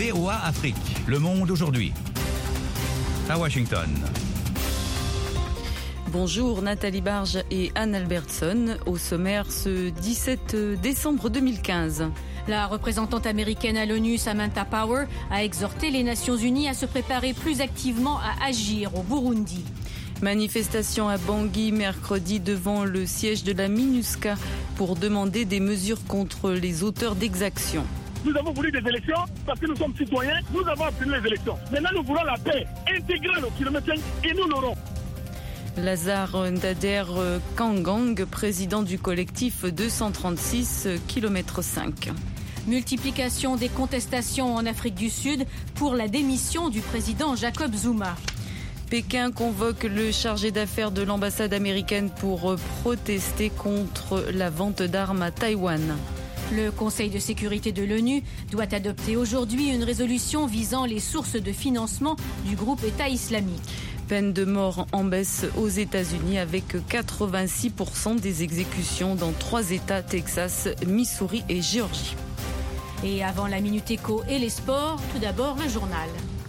VOA Afrique, le monde aujourd'hui. À Washington. Bonjour Nathalie Barge et Anne Albertson. Au sommaire ce 17 décembre 2015. La représentante américaine à l'ONU, Samantha Power, a exhorté les Nations Unies à se préparer plus activement à agir au Burundi. Manifestation à Bangui mercredi devant le siège de la MINUSCA pour demander des mesures contre les auteurs d'exactions. Nous avons voulu des élections parce que nous sommes citoyens, nous avons obtenu les élections. Maintenant nous voulons la paix intégrale au kilomètre 5 et nous l'aurons. Lazare Ndader Kangang, président du collectif 236 km 5. Multiplication des contestations en Afrique du Sud pour la démission du président Jacob Zuma. Pékin convoque le chargé d'affaires de l'ambassade américaine pour protester contre la vente d'armes à Taïwan. Le Conseil de sécurité de l'ONU doit adopter aujourd'hui une résolution visant les sources de financement du groupe État islamique. Peine de mort en baisse aux États-Unis avec 86% des exécutions dans 3 États, Texas, Missouri et Géorgie. Et avant la Minute Éco et les sports, tout d'abord le journal.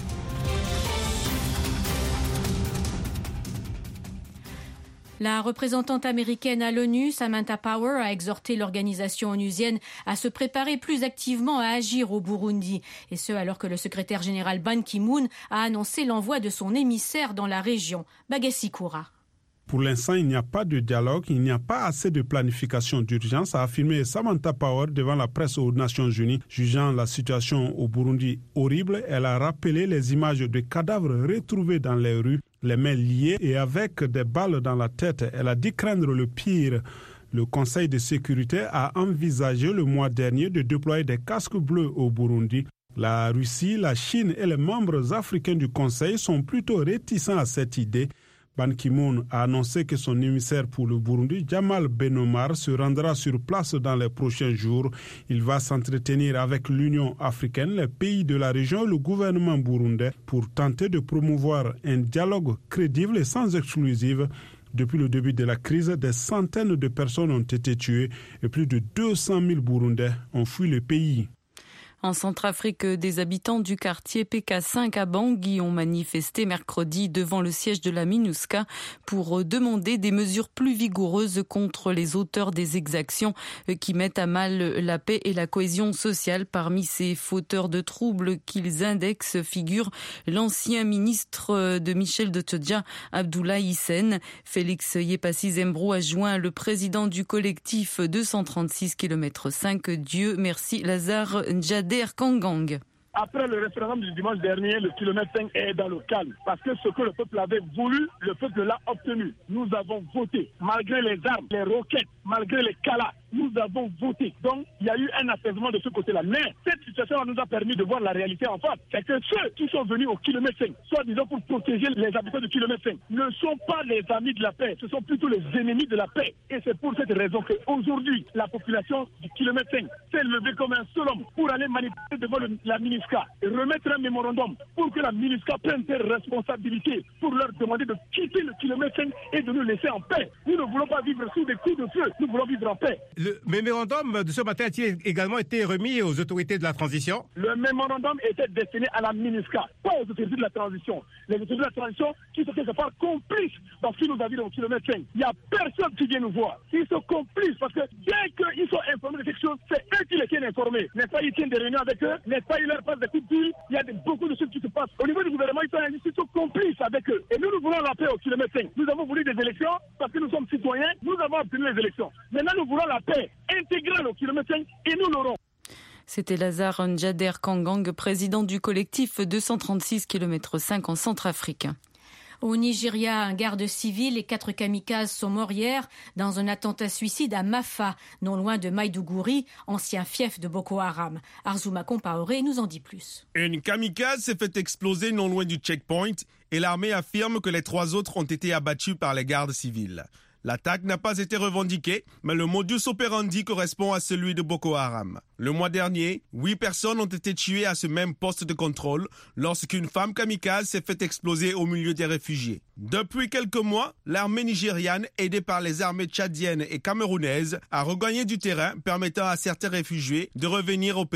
La représentante américaine à l'ONU, Samantha Power, a exhorté l'organisation onusienne à se préparer plus activement à agir au Burundi. Et ce, alors que le secrétaire général Ban Ki-moon a annoncé l'envoi de son émissaire dans la région, Bagassi Koura. Pour l'instant, il n'y a pas de dialogue, il n'y a pas assez de planification d'urgence, a affirmé Samantha Power devant la presse aux Nations Unies. Jugeant la situation au Burundi horrible, elle a rappelé les images de cadavres retrouvés dans les rues, les mains liées et avec des balles dans la tête. Elle a dit craindre le pire. Le Conseil de sécurité a envisagé le mois dernier de déployer des casques bleus au Burundi. La Russie, la Chine et les membres africains du Conseil sont plutôt réticents à cette idée. Ban Ki-moon a annoncé que son émissaire pour le Burundi, Jamal Ben-Omar, se rendra sur place dans les prochains jours. Il va s'entretenir avec l'Union africaine, les pays de la région et le gouvernement burundais pour tenter de promouvoir un dialogue crédible et sans exclusive. Depuis le début de la crise, des centaines de personnes ont été tuées et plus de 200 000 Burundais ont fui le pays. En Centrafrique, des habitants du quartier PK5 à Bangui ont manifesté mercredi devant le siège de la MINUSCA pour demander des mesures plus vigoureuses contre les auteurs des exactions qui mettent à mal la paix et la cohésion sociale. Parmi ces fauteurs de troubles qu'ils indexent figure l'ancien ministre de Michel Djoudja, Abdoulaye Hissène. Félix Yepassi Zembro a joint le président du collectif 236 km 5, Dieu merci, Lazare Ndader Kangang. Après le référendum du dimanche dernier, le kilomètre 5 est dans le calme. Parce que ce que le peuple avait voulu, le peuple l'a obtenu. Nous avons voté. Malgré les armes, les roquettes, malgré les calas, nous avons voté. Donc, il y a eu un apaisement de ce côté-là. Mais cette situation nous a permis de voir la réalité en face. C'est que ceux qui sont venus au kilomètre 5, soit disons pour protéger les habitants du kilomètre 5, ne sont pas les amis de la paix. Ce sont plutôt les ennemis de la paix. Et c'est pour cette raison qu'aujourd'hui, la population du kilomètre 5 s'est levée comme un seul homme pour aller manifester devant la MINUSCA et remettre un mémorandum pour que la MINUSCA prenne ses responsabilités pour leur demander de quitter le kilomètre 5 et de nous laisser en paix. Nous ne voulons pas vivre sous des coups de feu. Nous voulons vivre en paix. Le mémorandum de ce matin a-t-il également été remis aux autorités de la transition? Le mémorandum était destiné à la MINUSCA, pas aux autorités de la transition. Les autorités de la transition qui sont quelque part complices dans ce qui nous a vu dans le kilomètre 5. Il n'y a personne qui vient nous voir. Ils sont complices parce que dès qu'ils sont informés de quelque chose, c'est eux qui les tiennent informés. N'est-ce pas, ils tiennent des réunions avec eux, n'est-ce pas, ils leur passent des coups de fil. Il y a beaucoup de choses qui se passent. Au niveau du gouvernement, ils sont complices avec eux. Et nous voulons la paix au kilomètre 5. Nous avons voulu des élections parce que nous sommes citoyens, nous avons obtenu les élections. Maintenant, nous voulons la paix intégrale au kilomètre 5 et nous l'aurons. C'était Lazare Ndader Kangang, président du collectif 236 km 5 en Centrafrique. Au Nigeria, un garde civil et 4 kamikazes sont morts hier dans un attentat suicide à Mafa, non loin de Maïdougouri, ancien fief de Boko Haram. Arzouma Compaoré nous en dit plus. Une kamikaze s'est fait exploser non loin du checkpoint et l'armée affirme que les 3 autres ont été abattus par les gardes civils. L'attaque n'a pas été revendiquée, mais le modus operandi correspond à celui de Boko Haram. Le mois dernier, 8 personnes ont été tuées à ce même poste de contrôle lorsqu'une femme kamikaze s'est fait exploser au milieu des réfugiés. Depuis quelques mois, l'armée nigériane, aidée par les armées tchadiennes et camerounaises, a regagné du terrain permettant à certains réfugiés de revenir au pays.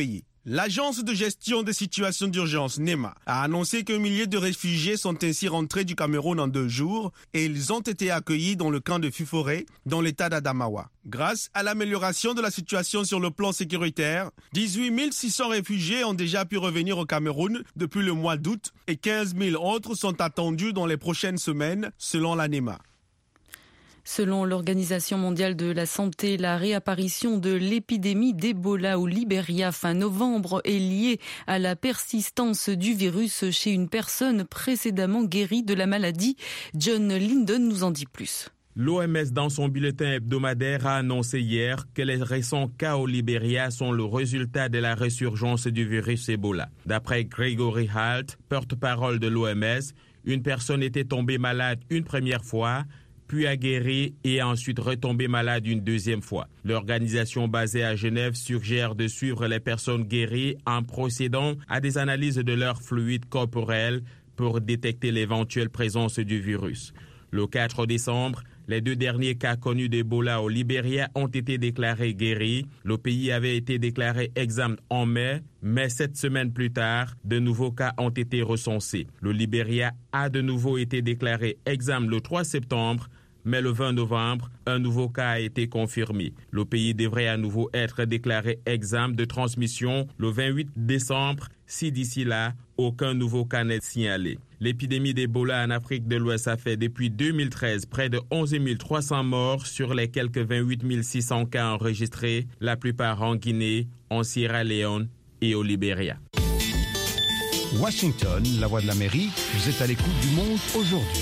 L'agence de gestion des situations d'urgence, NEMA, a annoncé qu'un millier de réfugiés sont ainsi rentrés du Cameroun en 2 jours et ils ont été accueillis dans le camp de Fufore, dans l'état d'Adamawa. Grâce à l'amélioration de la situation sur le plan sécuritaire, 18 600 réfugiés ont déjà pu revenir au Cameroun depuis le mois d'août et 15 000 autres sont attendus dans les prochaines semaines, selon la NEMA. Selon l'Organisation mondiale de la santé, la réapparition de l'épidémie d'Ebola au Libéria fin novembre est liée à la persistance du virus chez une personne précédemment guérie de la maladie. John Linden nous en dit plus. L'OMS, dans son bulletin hebdomadaire, a annoncé hier que les récents cas au Libéria sont le résultat de la résurgence du virus Ebola. D'après Gregory Halt, porte-parole de l'OMS, une personne était tombée malade une première fois, puis a guéri et a ensuite retombé malade une deuxième fois. L'organisation basée à Genève suggère de suivre les personnes guéries en procédant à des analyses de leurs fluides corporels pour détecter l'éventuelle présence du virus. Le 4 décembre, les 2 derniers cas connus d'Ebola au Libéria ont été déclarés guéris. Le pays avait été déclaré exsangue en mai, mais 7 semaines plus tard, de nouveaux cas ont été recensés. Le Libéria a de nouveau été déclaré exsangue le 3 septembre, mais le 20 novembre, un nouveau cas a été confirmé. Le pays devrait à nouveau être déclaré exsangue de transmission le 28 décembre, si d'ici là, aucun nouveau cas n'est signalé. L'épidémie d'Ebola en Afrique de l'Ouest a fait depuis 2013 près de 11 300 morts sur les quelques 28 600 cas enregistrés, la plupart en Guinée, en Sierra Leone et au Libéria. Washington, la voix de l'Amérique, vous êtes à l'écoute du monde aujourd'hui.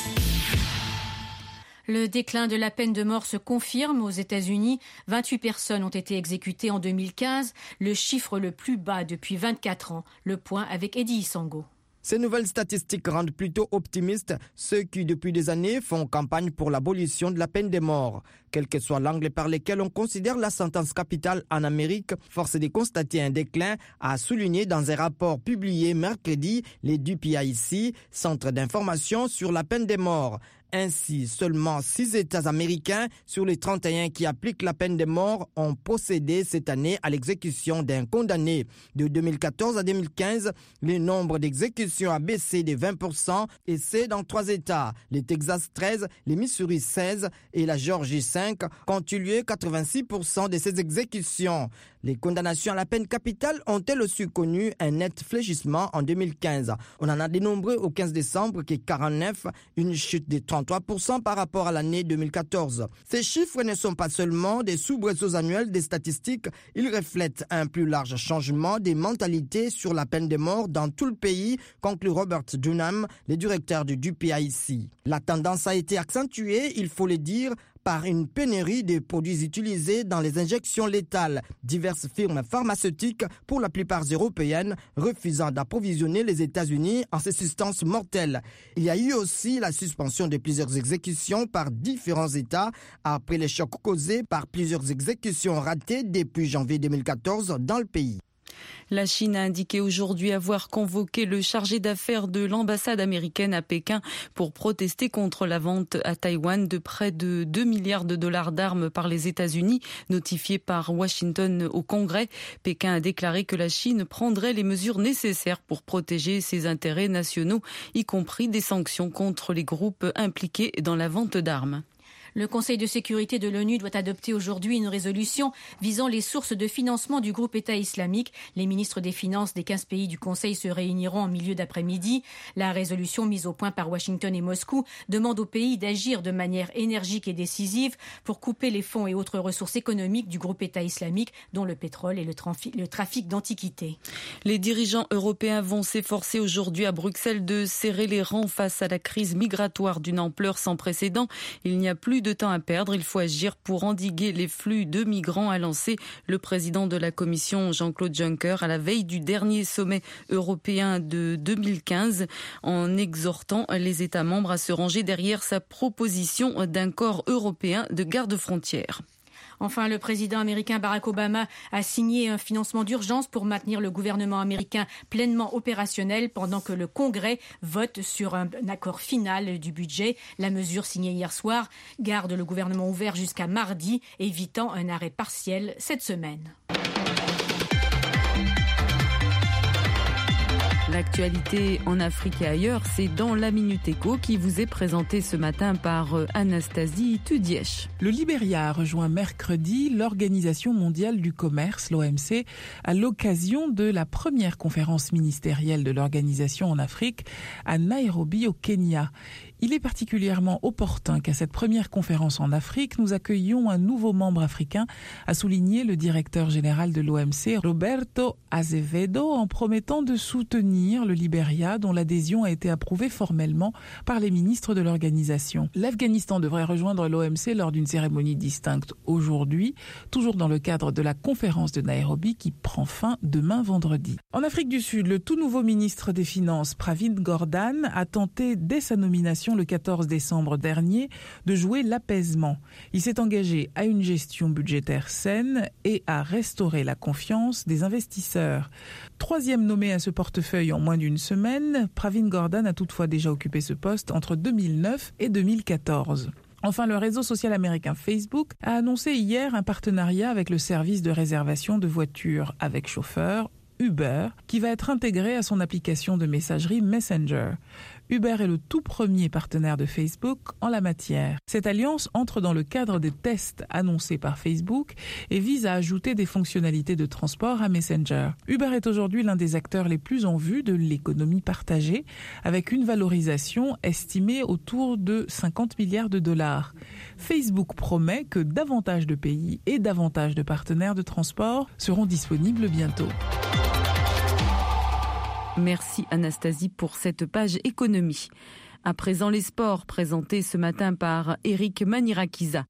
Le déclin de la peine de mort se confirme aux États-Unis. 28 personnes ont été exécutées en 2015, le chiffre le plus bas depuis 24 ans. Le point avec Eddie Isango. Ces nouvelles statistiques rendent plutôt optimistes ceux qui, depuis des années, font campagne pour l'abolition de la peine de mort. Quel que soit l'angle par lequel on considère la sentence capitale en Amérique, force est de constater un déclin, a souligné dans un rapport publié mercredi l'EDUPIC, Centre d'information sur la peine de mort. Ainsi, seulement 6 États américains sur les 31 qui appliquent la peine de mort ont procédé cette année à l'exécution d'un condamné. De 2014 à 2015, le nombre d'exécutions a baissé de 20% et c'est dans 3 États, les Texas 13, les Missouri 16 et la Géorgie 5, qu'ont eu lieu 86% de ces exécutions. Les condamnations à la peine capitale ont-elles aussi connu un net fléchissement en 2015. On en a dénombré au 15 décembre qui est 49, une chute de 33% par rapport à l'année 2014. Ces chiffres ne sont pas seulement des soubresauts annuels des statistiques, ils reflètent un plus large changement des mentalités sur la peine de mort dans tout le pays, conclut Robert Dunham, le directeur du DUPIC. La tendance a été accentuée, il faut le dire, par une pénurie de produits utilisés dans les injections létales. Diverses firmes pharmaceutiques, pour la plupart européennes, refusant d'approvisionner les États-Unis en ces substances mortelles. Il y a eu aussi la suspension de plusieurs exécutions par différents États après les chocs causés par plusieurs exécutions ratées depuis janvier 2014 dans le pays. La Chine a indiqué aujourd'hui avoir convoqué le chargé d'affaires de l'ambassade américaine à Pékin pour protester contre la vente à Taïwan de près de 2 milliards de dollars d'armes par les États-Unis, notifié par Washington au Congrès. Pékin a déclaré que la Chine prendrait les mesures nécessaires pour protéger ses intérêts nationaux, y compris des sanctions contre les groupes impliqués dans la vente d'armes. Le Conseil de sécurité de l'ONU doit adopter aujourd'hui une résolution visant les sources de financement du groupe État islamique. Les ministres des Finances des 15 pays du Conseil se réuniront en milieu d'après-midi. La résolution mise au point par Washington et Moscou demande aux pays d'agir de manière énergique et décisive pour couper les fonds et autres ressources économiques du groupe État islamique, dont le pétrole et le trafic d'antiquités. Les dirigeants européens vont s'efforcer aujourd'hui à Bruxelles de serrer les rangs face à la crise migratoire d'une ampleur sans précédent. Il n'y a plus de temps à perdre, il faut agir pour endiguer les flux de migrants, a lancé le président de la Commission Jean-Claude Juncker à la veille du dernier sommet européen de 2015 en exhortant les États membres à se ranger derrière sa proposition d'un corps européen de garde-frontières. Enfin, le président américain Barack Obama a signé un financement d'urgence pour maintenir le gouvernement américain pleinement opérationnel pendant que le Congrès vote sur un accord final du budget. La mesure signée hier soir garde le gouvernement ouvert jusqu'à mardi, évitant un arrêt partiel cette semaine. L'actualité en Afrique et ailleurs, c'est dans la Minute Éco qui vous est présentée ce matin par Anastasie Tudièche. Le Libéria a rejoint mercredi l'Organisation mondiale du commerce, l'OMC, à l'occasion de la première conférence ministérielle de l'organisation en Afrique à Nairobi au Kenya. Il est particulièrement opportun qu'à cette première conférence en Afrique, nous accueillions un nouveau membre africain, a souligné le directeur général de l'OMC, Roberto Azevedo, en promettant de soutenir le Libéria, dont l'adhésion a été approuvée formellement par les ministres de l'organisation. L'Afghanistan devrait rejoindre l'OMC lors d'une cérémonie distincte aujourd'hui, toujours dans le cadre de la conférence de Nairobi qui prend fin demain vendredi. En Afrique du Sud, le tout nouveau ministre des Finances, Pravin Gordhan, a tenté dès sa nomination le 14 décembre dernier de jouer l'apaisement. Il s'est engagé à une gestion budgétaire saine et à restaurer la confiance des investisseurs. Troisième nommé à ce portefeuille en moins d'une semaine, Pravin Gordhan a toutefois déjà occupé ce poste entre 2009 et 2014. Enfin, le réseau social américain Facebook a annoncé hier un partenariat avec le service de réservation de voitures avec chauffeur, Uber, qui va être intégré à son application de messagerie Messenger. Uber est le tout premier partenaire de Facebook en la matière. Cette alliance entre dans le cadre des tests annoncés par Facebook et vise à ajouter des fonctionnalités de transport à Messenger. Uber est aujourd'hui l'un des acteurs les plus en vue de l'économie partagée, avec une valorisation estimée autour de 50 milliards de dollars. Facebook promet que davantage de pays et davantage de partenaires de transport seront disponibles bientôt. Merci Anastasie pour cette page économie. À présent les sports présentés ce matin par Eric Manirakiza.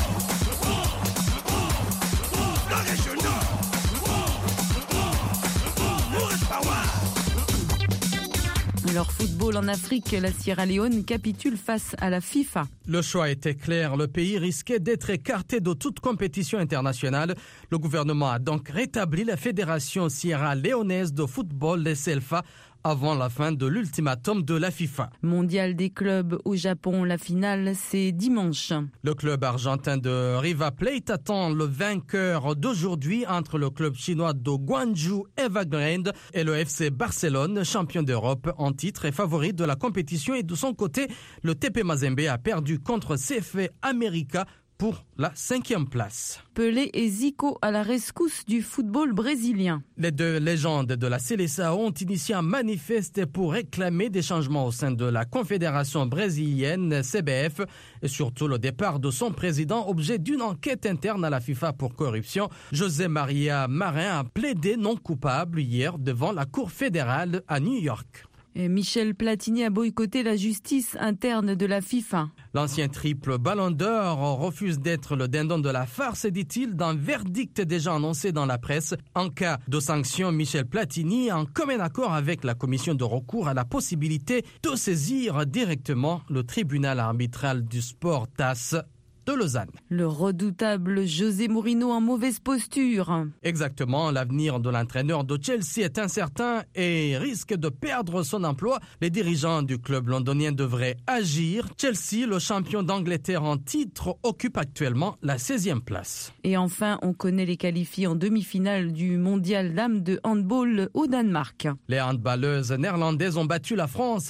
Alors football en Afrique, la Sierra Leone capitule face à la FIFA. Le choix était clair, le pays risquait d'être écarté de toute compétition internationale. Le gouvernement a donc rétabli la Fédération sierra-léonaise de football, les CELFA, avant la fin de l'ultimatum de la FIFA. Mondial des clubs au Japon, la finale c'est dimanche. Le club argentin de River Plate attend le vainqueur d'aujourd'hui entre le club chinois de Guangzhou Evergrande et le FC Barcelone, champion d'Europe en titre et favori de la compétition. Et de son côté, le TP Mazembe a perdu contre CF América pour la 5e place. Pelé et Zico à la rescousse du football brésilien. Les deux légendes de la Seleção ont initié un manifeste pour réclamer des changements au sein de la Confédération brésilienne CBF et surtout le départ de son président, objet d'une enquête interne à la FIFA pour corruption. José Maria Marin a plaidé non coupable hier devant la Cour fédérale à New York. Et Michel Platini a boycotté la justice interne de la FIFA. L'ancien triple ballon d'or refuse d'être le dindon de la farce, dit-il, d'un verdict déjà annoncé dans la presse. En cas de sanction, Michel Platini, en commun accord avec la commission de recours, a la possibilité de saisir directement le tribunal arbitral du sport TAS de Lausanne. Le redoutable José Mourinho en mauvaise posture. Exactement, l'avenir de l'entraîneur de Chelsea est incertain et risque de perdre son emploi. Les dirigeants du club londonien devraient agir. Chelsea, le champion d'Angleterre en titre, occupe actuellement la 16e place. Et enfin, on connaît les qualifiés en demi-finale du mondial dames de handball au Danemark. Les handballeuses néerlandaises ont battu la France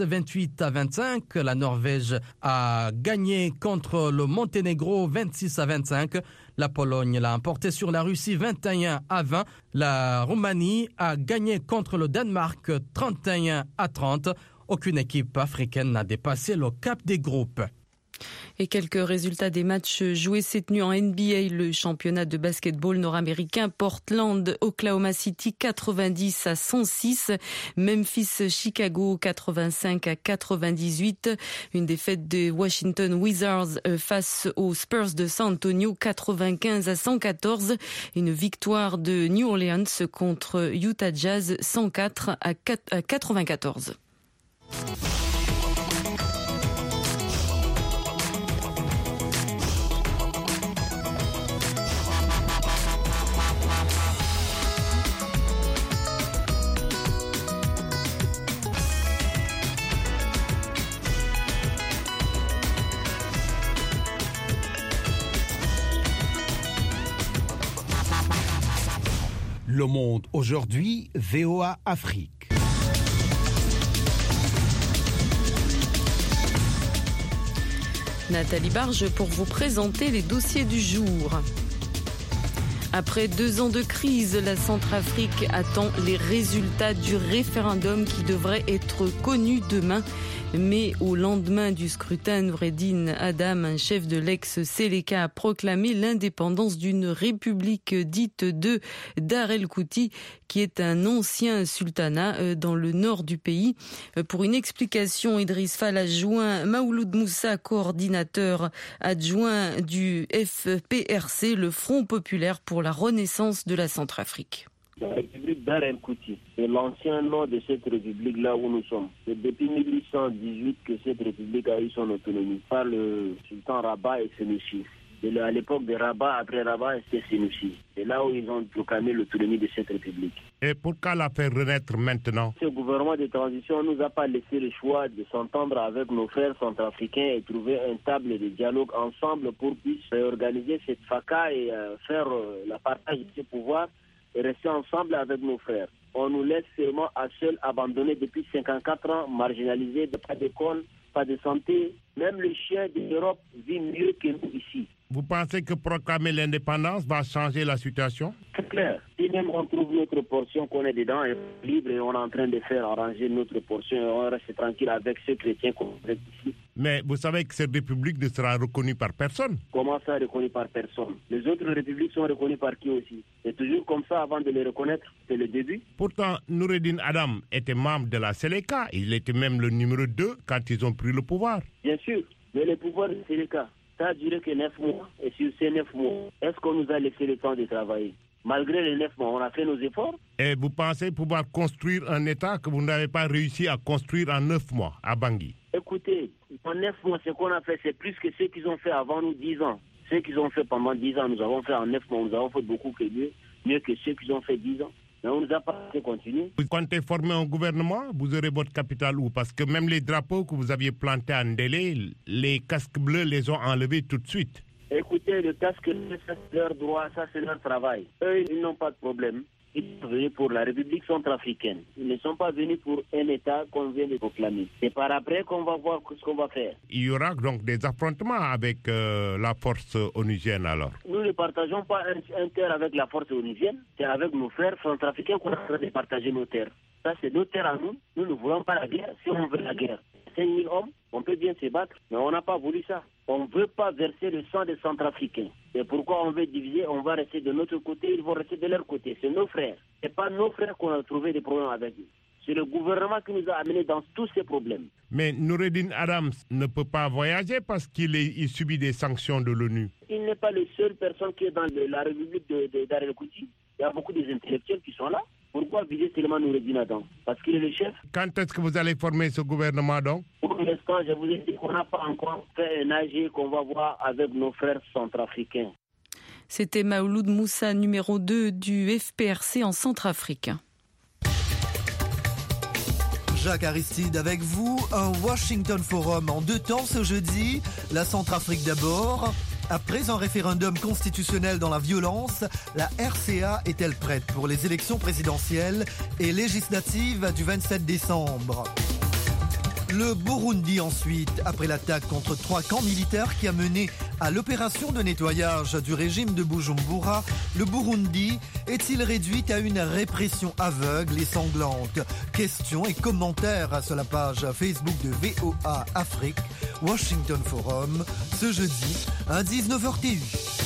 28-25. La Norvège a gagné contre le Monténégro 26-25. La Pologne l'a emporté sur la Russie 21-20. La Roumanie a gagné contre le Danemark 31-30. Aucune équipe africaine n'a dépassé le cap des groupes. Et quelques résultats des matchs joués cette nuit en NBA, le championnat de basketball nord-américain. Portland, Oklahoma City 90-106, Memphis, Chicago 85-98, une défaite des Washington Wizards face aux Spurs de San Antonio 95-114, une victoire de New Orleans contre Utah Jazz 104-94. Le Monde aujourd'hui, VOA Afrique. Nathalie Barge pour vous présenter les dossiers du jour. Après 2 ans de crise, la Centrafrique attend les résultats du référendum qui devrait être connu demain. Mais au lendemain du scrutin, Noureddine Adam, un chef de l'ex-Seleka, a proclamé l'indépendance d'une république dite de Dar el-Kouti, qui est un ancien sultanat dans le nord du pays. Pour une explication, Idriss Fall a joint Maouloud Moussa, coordinateur adjoint du FPRC, le Front populaire pour la renaissance de la Centrafrique. La République Dar el-Kouti, c'est l'ancien nom de cette République-là où nous sommes. C'est depuis 1818 que cette République a eu son autonomie par le sultan Rabat et Sénoussi. À l'époque de Rabat, après Rabat, c'était Sénoussi. C'est là où ils ont proclamé l'autonomie de cette République. Et pourquoi la faire renaître maintenant? Ce gouvernement de transition ne nous a pas laissé le choix de s'entendre avec nos frères centrafricains et trouver une table de dialogue ensemble pour puisse réorganiser cette FACA et faire la partage de ce pouvoir et rester ensemble avec nos frères. On nous laisse seulement à seuls, abandonnés depuis 54 ans, marginalisés, pas d'école, pas de santé. Même le chien d'Europe vit mieux que nous ici. Vous pensez que proclamer l'indépendance va changer la situation? C'est clair. Si même on trouve notre portion qu'on est dedans, et libre et on est en train de faire arranger notre portion et on reste tranquille avec ceux chrétiens qu'on est ici. Mais vous savez que cette république ne sera reconnue par personne. Comment ça, reconnue par personne? Les autres républiques sont reconnues par qui aussi? C'est toujours comme ça avant de les reconnaître. C'est le début. Pourtant, Noureddine Adam était membre de la Seleka. Il était même le numéro 2 quand ils ont pris le pouvoir. Bien sûr, mais le pouvoir de Seleka, ça a duré que 9 mois. Et sur ces 9 mois, est-ce qu'on nous a laissé le temps de travailler? Malgré les 9 mois, on a fait nos efforts. Et vous pensez pouvoir construire un État que vous n'avez pas réussi à construire en 9 mois à Bangui? Écoutez, en 9 mois, ce qu'on a fait, c'est plus que ce qu'ils ont fait avant nous 10 ans. Ce qu'ils ont fait pendant 10 ans, nous avons fait en 9 mois. Nous avons fait beaucoup mieux que ceux qui ont fait 10 ans. Mais on ne nous a pas fait continuer. Vous comptez former un gouvernement, vous aurez votre capital où? Parce que même les drapeaux que vous aviez plantés à Ndélé, les casques bleus les ont enlevés tout de suite. Écoutez, le casque, ça c'est leur droit, ça c'est leur travail. Eux, ils n'ont pas de problème. Ils sont venus pour la République centrafricaine. Ils ne sont pas venus pour un État qu'on vient de proclamer. C'est par après qu'on va voir ce qu'on va faire. Il y aura donc des affrontements avec la force onusienne alors? Nous ne partageons pas un terre avec la force onusienne. C'est avec nos frères centrafricains qu'on est en train de partager nos terres. Ça, c'est nos terres à nous. Nous ne voulons pas la guerre. Si on veut la guerre, 5 000 hommes, on peut bien se battre, mais on n'a pas voulu ça. On ne veut pas verser le sang des Centrafricains. Et pourquoi on veut diviser? On va rester de notre côté, ils vont rester de leur côté. C'est nos frères. Ce n'est pas nos frères qu'on a trouvé des problèmes avec eux. C'est le gouvernement qui nous a amenés dans tous ces problèmes. Mais Noureddine Adams ne peut pas voyager parce qu'il subit des sanctions de l'ONU. Il n'est pas la seule personne qui est dans la République de Dar el-Kouti. Il y a beaucoup d'intellectuels qui sont là. Pourquoi viser seulement Noureddine Adam? Parce qu'il est le chef. Quand est-ce que vous allez former ce gouvernement donc? Pour l'instant, je vous ai dit qu'on n'a pas encore fait un AG qu'on va voir avec nos frères centrafricains. C'était Maouloud Moussa, numéro 2 du FPRC en Centrafrique. Jacques Aristide avec vous, un Washington Forum en 2 temps ce jeudi, la Centrafrique d'abord. Après un référendum constitutionnel dans la violence, la RCA est-elle prête pour les élections présidentielles et législatives du 27 décembre ? Le Burundi ensuite, après l'attaque contre 3 camps militaires qui a mené à l'opération de nettoyage du régime de Bujumbura, le Burundi est-il réduit à une répression aveugle et sanglante? Questions et commentaires sur la page Facebook de VOA Afrique, Washington Forum, ce jeudi à 19h TU.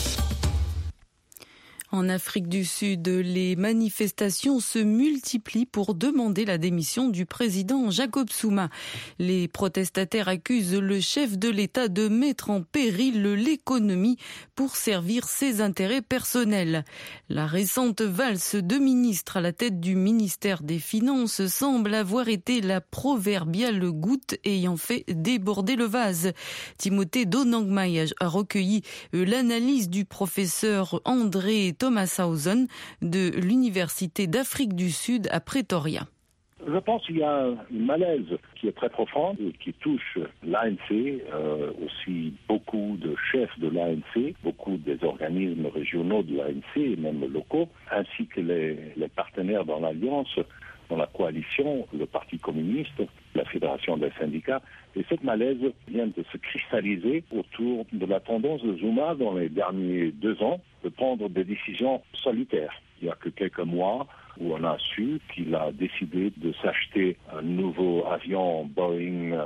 En Afrique du Sud, les manifestations se multiplient pour demander la démission du président Jacob Zuma. Les protestataires accusent le chef de l'État de mettre en péril l'économie pour servir ses intérêts personnels. La récente valse de ministres à la tête du ministère des Finances semble avoir été la proverbiale goutte ayant fait déborder le vase. Timothée Donangmai a recueilli l'analyse du professeur André Thomasshausen de l'Université d'Afrique du Sud à Pretoria. Je pense qu'il y a une malaise qui est très profonde et qui touche l'ANC, aussi beaucoup de chefs de l'ANC, beaucoup des organismes régionaux de l'ANC et même locaux, ainsi que les partenaires dans l'Alliance, dans la coalition, le Parti communiste, la Fédération des syndicats. Et cette malaise vient de se cristalliser autour de la tendance de Zuma dans les derniers 2 ans de prendre des décisions solitaires. Il n'y a que quelques mois où on a su qu'il a décidé de s'acheter un nouveau avion Boeing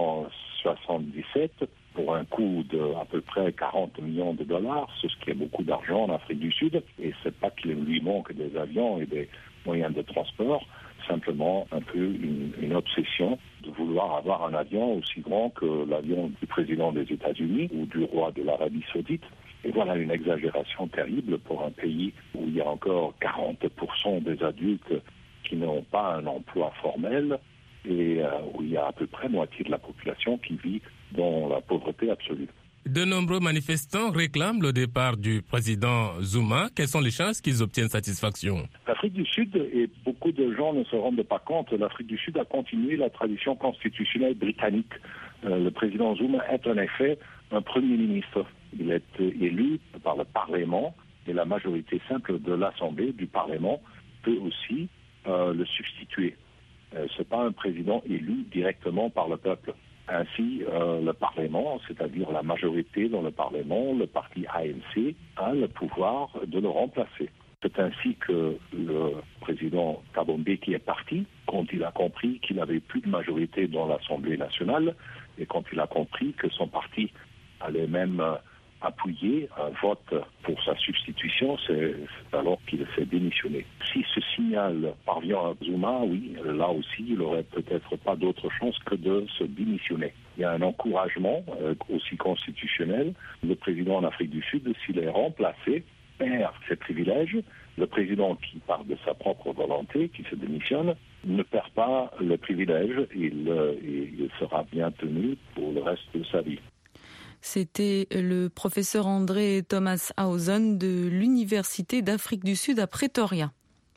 777 pour un coût d'à peu près 40 millions de dollars, ce qui est beaucoup d'argent en Afrique du Sud. Et c'est pas qu'il lui manque des avions et des moyens de transport, simplement un peu une obsession de vouloir avoir un avion aussi grand que l'avion du président des États-Unis ou du roi de l'Arabie Saoudite. Et voilà une exagération terrible pour un pays où il y a encore 40% des adultes qui n'ont pas un emploi formel et où il y a à peu près moitié de la population qui vit dans la pauvreté absolue. De nombreux manifestants réclament le départ du président Zuma. Quelles sont les chances qu'ils obtiennent satisfaction? L'Afrique du Sud, et beaucoup de gens ne se rendent pas compte, l'Afrique du Sud a continué la tradition constitutionnelle britannique. Le président Zuma est en effet un premier ministre. Il est élu par le Parlement et la majorité simple de l'Assemblée du Parlement peut aussi le substituer. Ce n'est pas un président élu directement par le peuple. Ainsi, le Parlement, c'est-à-dire la majorité dans le Parlement, le parti ANC, a le pouvoir de le remplacer. C'est ainsi que le président Thabo Mbeki est parti quand il a compris qu'il n'avait plus de majorité dans l'Assemblée nationale et quand il a compris que son parti allait même appuyer un vote pour sa substitution, c'est alors qu'il s'est démissionné. Si ce signal parvient à Zuma, oui, là aussi, il n'aurait peut-être pas d'autre chance que de se démissionner. Il y a un encouragement aussi constitutionnel. Le président en Afrique du Sud, s'il est remplacé, perd ses privilèges. Le président qui part de sa propre volonté, qui se démissionne, ne perd pas le privilège. Il sera bien tenu pour le reste de sa vie. C'était le professeur André Thomas Hausen de l'Université d'Afrique du Sud à Pretoria.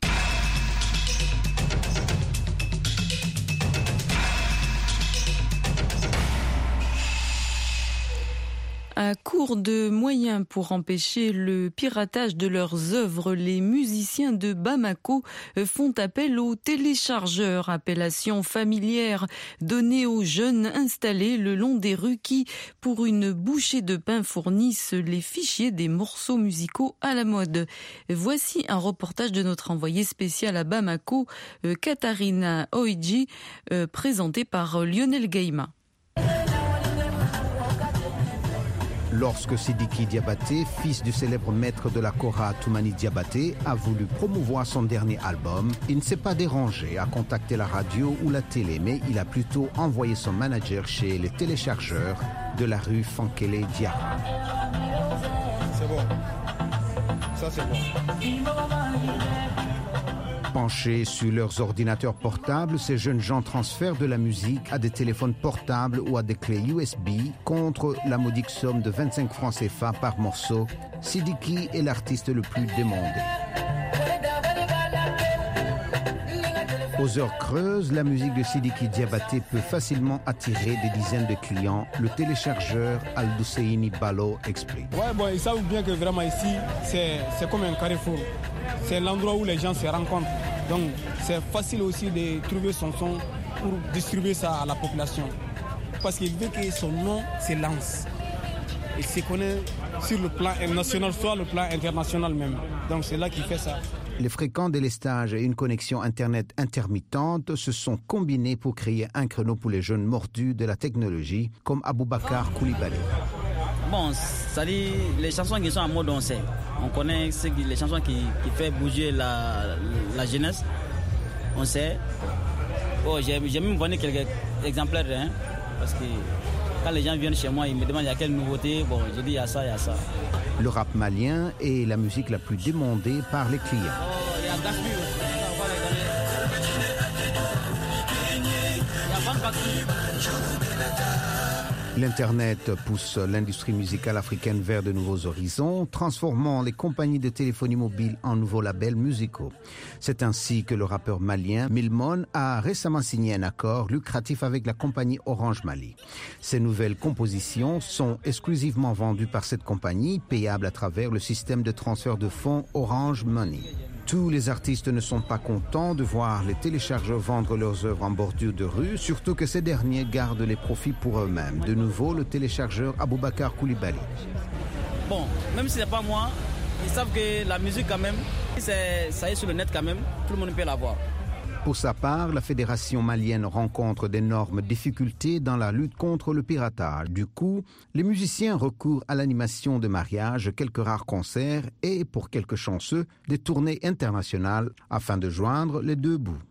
À court de moyens pour empêcher le piratage de leurs œuvres, les musiciens de Bamako font appel aux téléchargeurs, appellation familière donnée aux jeunes installés le long des rues qui, pour une bouchée de pain, fournissent les fichiers des morceaux musicaux à la mode. Voici un reportage de notre envoyée spéciale à Bamako, Katharina Oidji, présenté par Lionel Gaïma. Lorsque Sidiki Diabaté, fils du célèbre maître de la Kora Toumani Diabaté, a voulu promouvoir son dernier album, il ne s'est pas dérangé à contacter la radio ou la télé, mais il a plutôt envoyé son manager chez les téléchargeurs de la rue Fankele Diarra. C'est bon. Ça, c'est bon. Penchés sur leurs ordinateurs portables, ces jeunes gens transfèrent de la musique à des téléphones portables ou à des clés USB contre la modique somme de 25 francs CFA par morceau. Sidiki est l'artiste le plus demandé. Aux heures creuses, la musique de Sidiki Diabaté peut facilement attirer des dizaines de clients. Le téléchargeur Al-Dousseini Balo explique. Ouais, bon, ils savent bien que vraiment ici, c'est comme un carrefour. C'est l'endroit où les gens se rencontrent. Donc, c'est facile aussi de trouver son son pour distribuer ça à la population. Parce qu'il veut que son nom se lance. Il se connaît sur le plan national, soit le plan international même. Donc, c'est là qu'il fait ça. Les fréquents délestages et une connexion Internet intermittente se sont combinés pour créer un créneau pour les jeunes mordus de la technologie, comme Aboubakar Koulibaly. Bon, ça dit, les chansons qui sont en mode on sait. On connaît les chansons qui font bouger la jeunesse. On sait. Oh, j'ai même donné quelques exemplaires. Hein, parce que quand les gens viennent chez moi, ils me demandent il y a quelle nouveauté. Bon, je dis il y a ça, il y a ça. Le rap malien est la musique la plus demandée par les clients. Oh, il y a Gaspi aussi. Il y a Van Baxi. L'Internet pousse l'industrie musicale africaine vers de nouveaux horizons, transformant les compagnies de téléphonie mobile en nouveaux labels musicaux. C'est ainsi que le rappeur malien Milmon a récemment signé un accord lucratif avec la compagnie Orange Mali. Ces nouvelles compositions sont exclusivement vendues par cette compagnie, payable à travers le système de transfert de fonds Orange Money. Tous les artistes ne sont pas contents de voir les téléchargeurs vendre leurs œuvres en bordure de rue, surtout que ces derniers gardent les profits pour eux-mêmes. De nouveau, le téléchargeur Aboubakar Koulibaly. Bon, même si ce n'est pas moi, ils savent que la musique quand même, ça est sur le net quand même, tout le monde peut la voir. Pour sa part, la fédération malienne rencontre d'énormes difficultés dans la lutte contre le piratage. Du coup, les musiciens recourent à l'animation de mariages, quelques rares concerts et, pour quelques chanceux, des tournées internationales afin de joindre les deux bouts.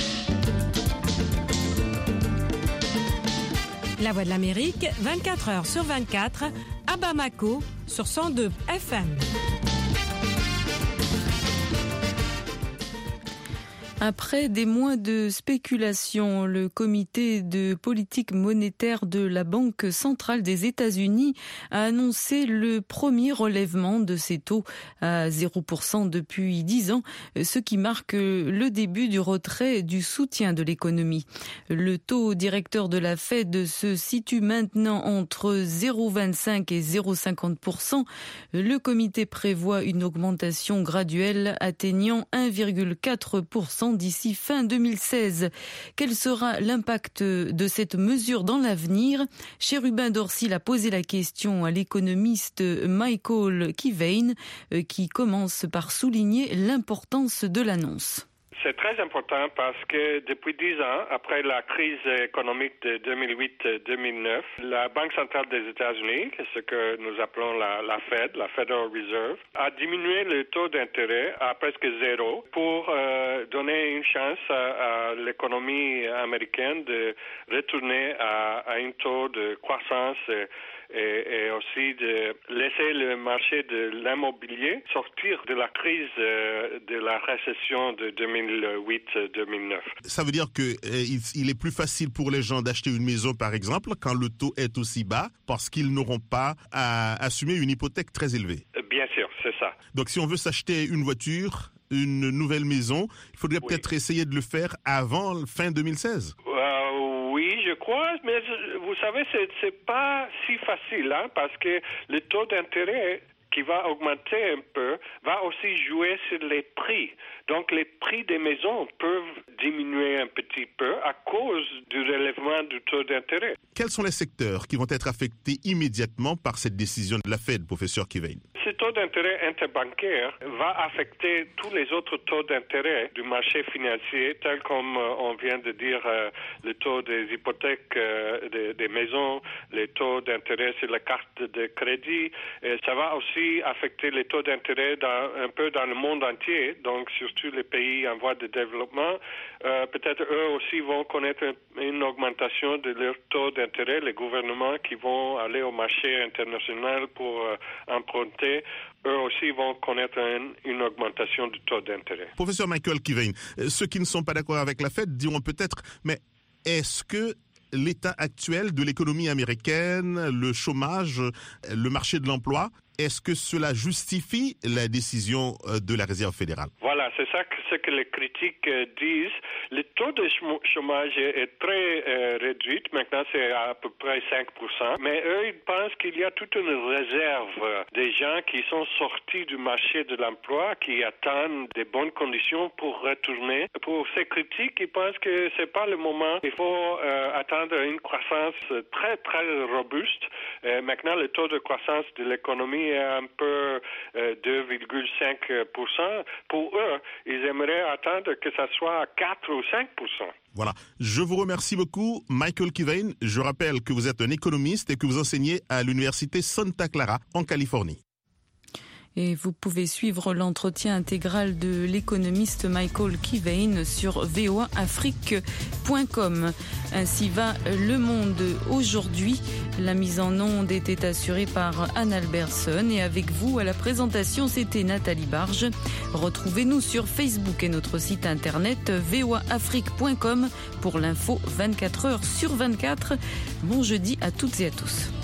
La Voix de l'Amérique, 24 heures sur 24, à Bamako, sur 102 FM. Après des mois de spéculation, le comité de politique monétaire de la Banque centrale des États-Unis a annoncé le premier relèvement de ses taux à 0% depuis 10 ans, ce qui marque le début du retrait du soutien de l'économie. Le taux directeur de la Fed se situe maintenant entre 0,25 et 0,50%. Le comité prévoit une augmentation graduelle atteignant 1,4% d'ici fin 2016. Quel sera l'impact de cette mesure dans l'avenir? Chérubin Dorsil a posé la question à l'économiste Michael Kivane, qui commence par souligner l'importance de l'annonce. C'est très important parce que depuis 10 ans, après la crise économique de 2008-2009, la Banque centrale des États-Unis, ce que nous appelons la Fed, la Federal Reserve, a diminué le taux d'intérêt à presque zéro pour donner une chance à l'économie américaine de retourner à un taux de croissance et aussi de laisser le marché de l'immobilier sortir de la crise de la récession de 2008-2009. Ça veut dire qu'il est plus facile pour les gens d'acheter une maison, par exemple, quand le taux est aussi bas, parce qu'ils n'auront pas à assumer une hypothèque très élevée. Bien sûr, c'est ça. Donc si on veut s'acheter une voiture, une nouvelle maison, il faudrait peut-être essayer de le faire avant fin 2016. Oui, je crois, mais vous savez, c'est pas si facile, parce que le taux d'intérêt qui va augmenter un peu va aussi jouer sur les prix. Donc les prix des maisons peuvent diminuer un petit peu à cause du relèvement du taux d'intérêt. Quels sont les secteurs qui vont être affectés immédiatement par cette décision de la Fed, professeur Kivane? Ce taux d'intérêt interbancaire va affecter tous les autres taux d'intérêt du marché financier, tel comme on vient de dire, le taux des hypothèques des maisons, les taux d'intérêt sur la carte de crédit. Et ça va aussi affecter les taux d'intérêt un peu dans le monde entier, donc surtout les pays en voie de développement. Peut-être eux aussi vont connaître une augmentation de leur taux d'intérêt, les gouvernements qui vont aller au marché international pour emprunter, eux aussi vont connaître une augmentation du taux d'intérêt. Professeur Michael Kivane, ceux qui ne sont pas d'accord avec la Fed diront peut-être, mais est-ce que l'état actuel de l'économie américaine, le chômage, le marché de l'emploi, est-ce que cela justifie la décision de la Réserve fédérale? Voilà, c'est ça ce que les critiques disent. Le taux de chômage est très réduit. Maintenant, c'est à peu près 5%. Mais eux, ils pensent qu'il y a toute une réserve des gens qui sont sortis du marché de l'emploi, qui attendent des bonnes conditions pour retourner. Pour ces critiques, ils pensent que c'est pas le moment. Il faut attendre une croissance très, très robuste. Maintenant, le taux de croissance de l'économie est un peu 2,5%. Pour eux, ils aimeraient attendre que ça soit 4 ou 5%. Voilà. Je vous remercie beaucoup, Michael Kivane. Je rappelle que vous êtes un économiste et que vous enseignez à l'université Santa Clara, en Californie. Et vous pouvez suivre l'entretien intégral de l'économiste Michael Kivane sur voaafrique.com. Ainsi va Le Monde aujourd'hui. La mise en onde était assurée par Anne Albertson et avec vous à la présentation, c'était Nathalie Barge. Retrouvez-nous sur Facebook et notre site internet voaafrique.com pour l'info 24 heures sur 24. Bon jeudi à toutes et à tous.